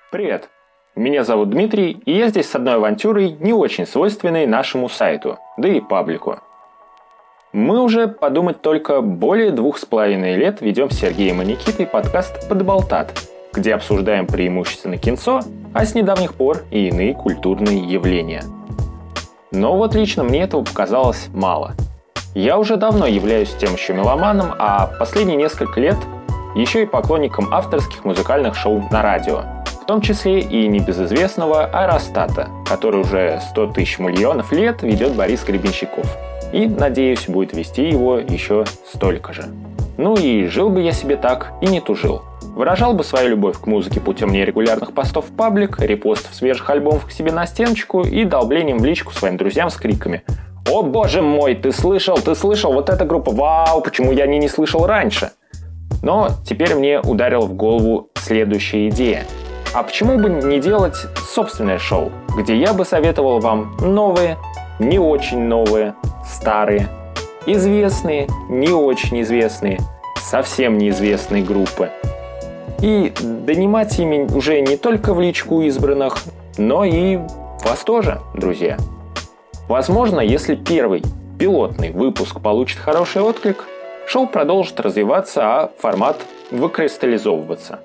Привет! Меня зовут Дмитрий, и я здесь с одной авантюрой, не очень свойственной нашему сайту, да и паблику. Мы уже, подумать только, более 2,5 лет ведем с Сергеем и Никитой подкаст «Подболтат», где обсуждаем преимущественно кинцо, а с недавних пор и иные культурные явления. Но вот лично мне этого показалось мало. Я уже давно являюсь тем еще меломаном, а последние несколько лет еще и поклонником авторских музыкальных шоу на радио, в том числе и небезызвестного «Аэростата», который уже 100 тысяч миллионов лет ведет Борис Гребенщиков. И, надеюсь, будет вести его еще столько же. Ну и жил бы я себе так и не тужил. Выражал бы свою любовь к музыке путем нерегулярных постов в паблик, репостов свежих альбомов к себе на стеночку и долблением в личку своим друзьям с криками: «О боже мой, ты слышал, вот эта группа, вау, почему я не слышал раньше?» Но теперь мне ударила в голову следующая идея. А почему бы не делать собственное шоу, где я бы советовал вам новые, не очень новые, старые, известные, не очень известные, совсем неизвестные группы. И донимать ими уже не только в личку избранных, но и вас тоже, друзья. Возможно, если первый пилотный выпуск получит хороший отклик, шоу продолжит развиваться, а формат выкристаллизовываться.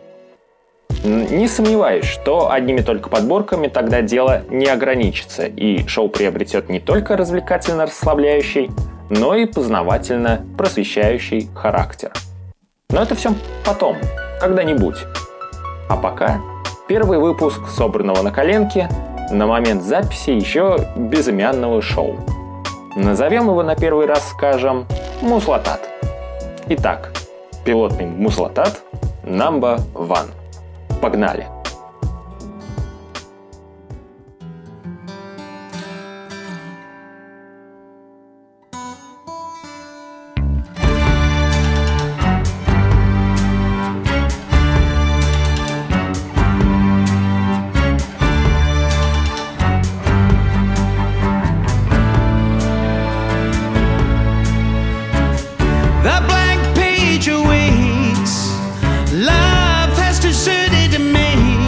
Не сомневаюсь, что одними только подборками тогда дело не ограничится, и шоу приобретет не только развлекательно-расслабляющий, но и познавательно-просвещающий характер. Но это все потом, когда-нибудь. А пока первый выпуск собранного на коленке на момент записи еще безымянного шоу. Назовем его на первый раз, скажем, «Муслатат». Итак, пилотный «Муслатат» number 1. Погнали! Love has deserted me.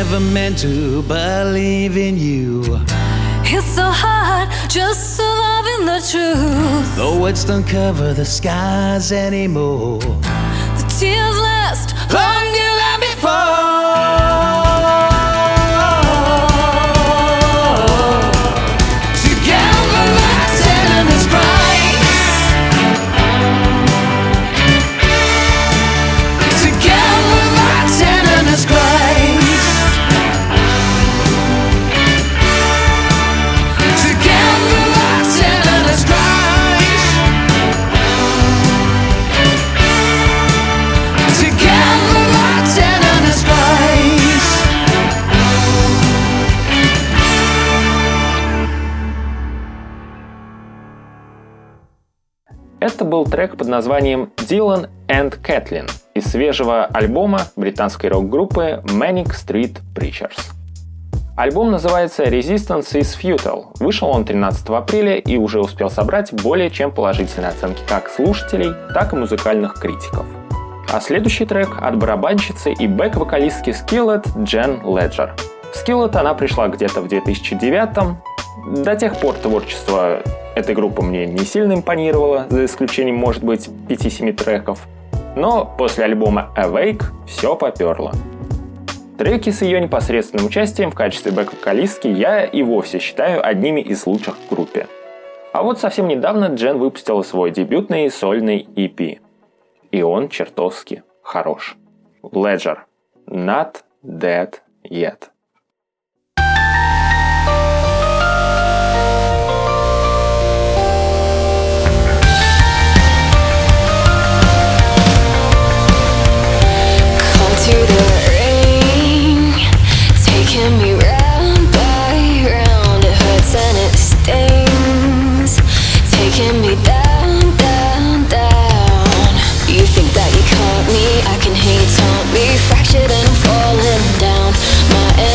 never meant to believe in you. It's so hard just surviving the truth. The words don't cover the skies anymore. The tears last longer than before. Together like tenderness cries. Together like tenderness cries. Together like tenderness cries. Together like tenderness cries. Это был трек под названием «Dylan and Kathleen» из свежего альбома британской рок-группы Manic Street Preachers. Альбом называется «Resistance is Futile». Вышел он 13 апреля и уже успел собрать более чем положительные оценки как слушателей, так и музыкальных критиков. А следующий трек от барабанщицы и бэк-вокалистки Skillet Jen Ledger. В Skillet она пришла где-то в 2009-м. До тех пор творчество этой группы мне не сильно импонировало, за исключением, может быть, 5-7 треков. Но после альбома Awake все поперло. Треки с ее непосредственным участием в качестве бэк-вокалистки я и вовсе считаю одними из лучших в группе. А вот совсем недавно Джен выпустила свой дебютный сольный EP. И он чертовски хорош. Ledger. Not Dead Yet. To the ring, taking me round by round. It hurts and it stings, taking me down, down, down. You think that you caught me? I can hear you taunt me, fractured and falling down. My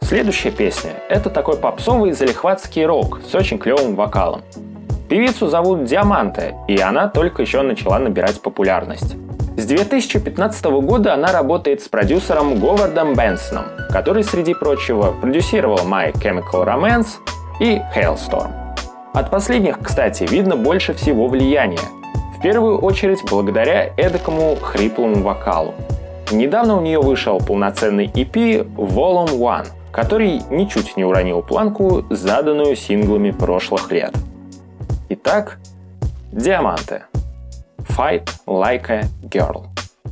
Следующая песня – это такой попсовый залихватский рок с очень клевым вокалом. Певицу зовут Диаманте, и она только еще начала набирать популярность. С 2015 года она работает с продюсером Говардом Бенсоном, который, среди прочего, продюсировал My Chemical Romance и Hailstorm. От последних, кстати, видно больше всего влияния. В первую очередь благодаря эдакому хриплому вокалу. Недавно у нее вышел полноценный EP Volume 1, который ничуть не уронил планку, заданную синглами прошлых лет. Итак, Диаманте. Fight Like a Girl.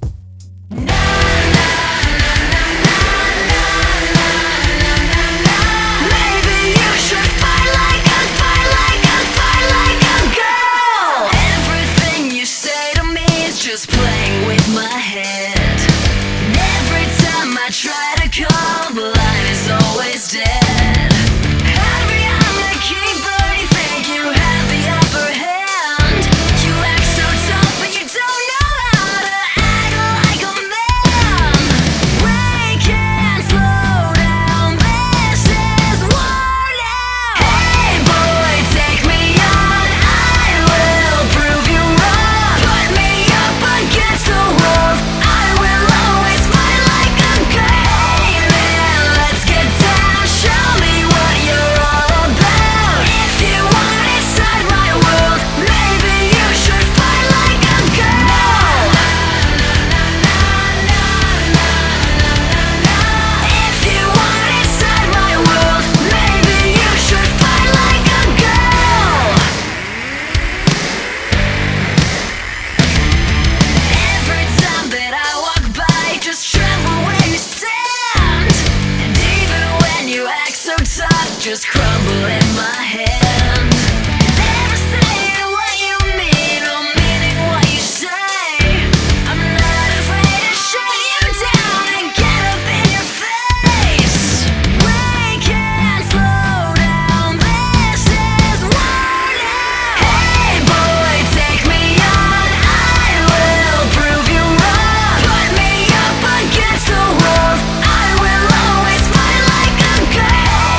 Just crumble in my hand. Never saying what you mean or meaning what you say. I'm not afraid to shut you down and get up in your face. We can't slow down, this is warning. Hey boy, take me on, I will prove you wrong. Put me up against the walls, I will always fight like a girl.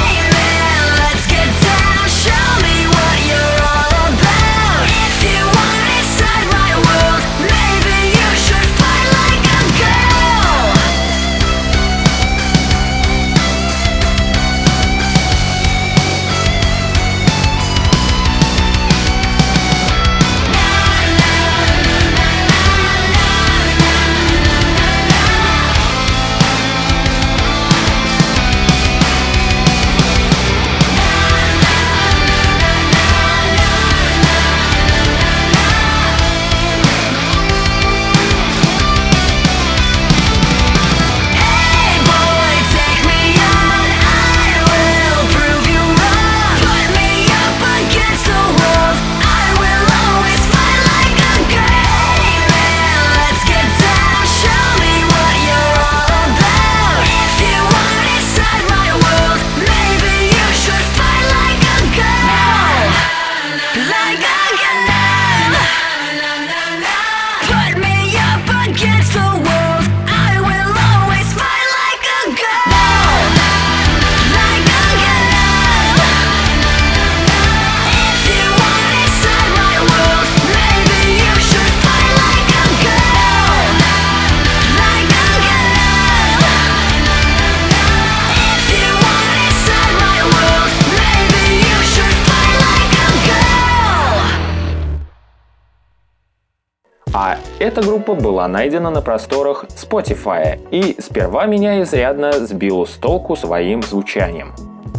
А эта группа была найдена на просторах Spotify и сперва меня изрядно сбила с толку своим звучанием.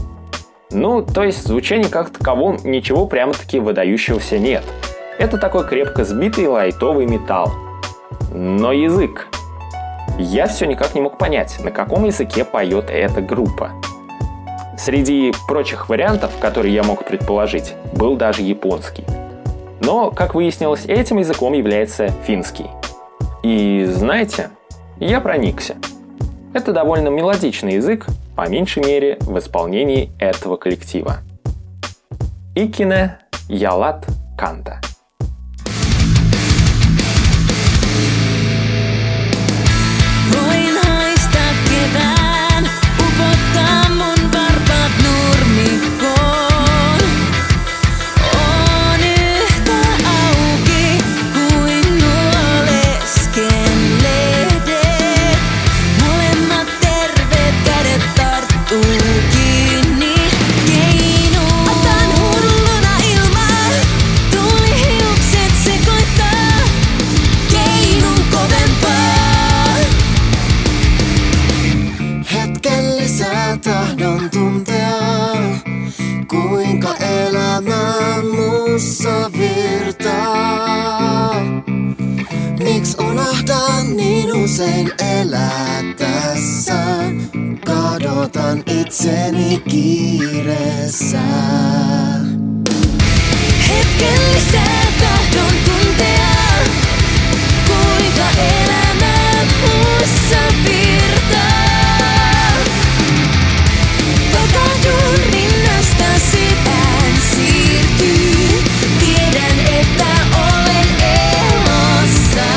Ну, то есть звучания как таковом ничего прямо-таки выдающегося нет. Это такой крепко сбитый лайтовый металл. Но язык. Я все никак не мог понять, на каком языке поет эта группа. Среди прочих вариантов, которые я мог предположить, был даже японский. Но, как выяснилось, этим языком является финский. И знаете, я проникся. Это довольно мелодичный язык, по меньшей мере, в исполнении этого коллектива. Икине Ялат Канта. Voin haista kevään, upottaa mun usein elää tässä. Kadotan itseni kiireessä. Hetkellisen tahdon tuntea, kuinka elämä muussa virtaa. Vakahdun rinnastasi, ään siirtyy. Tiedän, että olen elossa.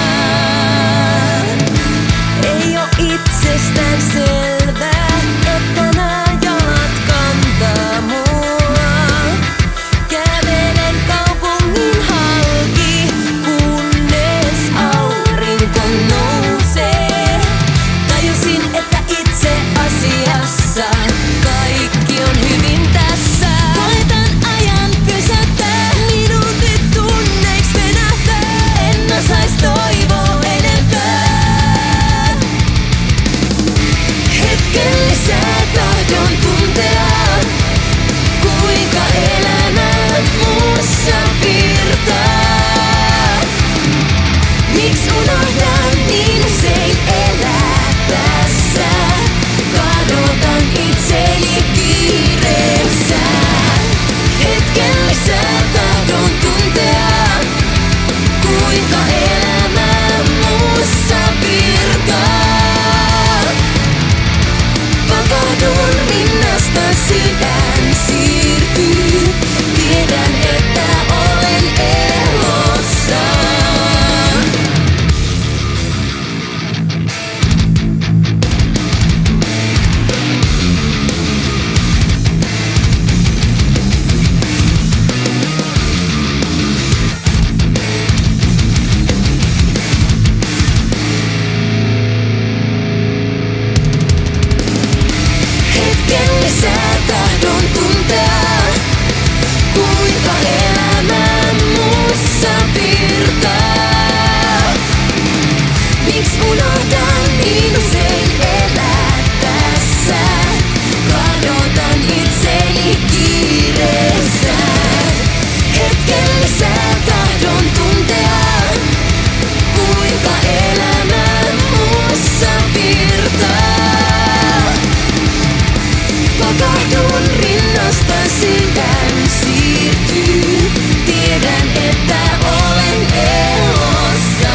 Ei oo itsestään selvää, että nää jalat kantaa mua. Kävelen kaupungin halki, kunnes aurinko nousee. Tajusin, että itse asiassa kaikki on hyvin tässä. Koetan ajan pysäyttää, minuutit tunneiksi venähtää. En osais toivoa enempää. Hetkellisen tahdon tuntea, kuinka elämä muussa virtaa. Miks unohdan niin usein elää tässä? Kadotan itseni kiireessä. Hetkellisen tahdon tuntea, kuinka elämä muussa virtaa. Vakahdun rinnastasi, ään siirtyy. Tiedän, että olen elossa. Hetkellisen tahdon tuntea, kuinka elämä muussa virtaa. Miks unohdan niin usein elää tässä? Kadotan itseni kiireessä. Hetkellisen tahdon tuntea, kuinka elämä muussa virtaa. Vakahdun rinnastasi, ään siirtyy. Tiedän, että olen elossa.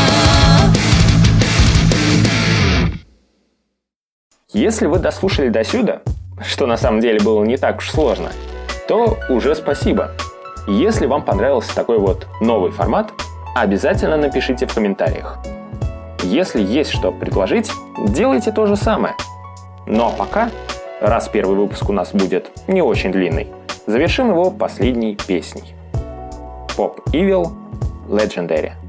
Если вы дослушали до сюда, что на самом деле было не так уж сложно, то уже спасибо. Если вам понравился такой вот новый формат, обязательно напишите в комментариях. Если есть что предложить, делайте то же самое. Ну а пока, раз первый выпуск у нас будет не очень длинный, завершим его последней песней. Pop Evil Legendary.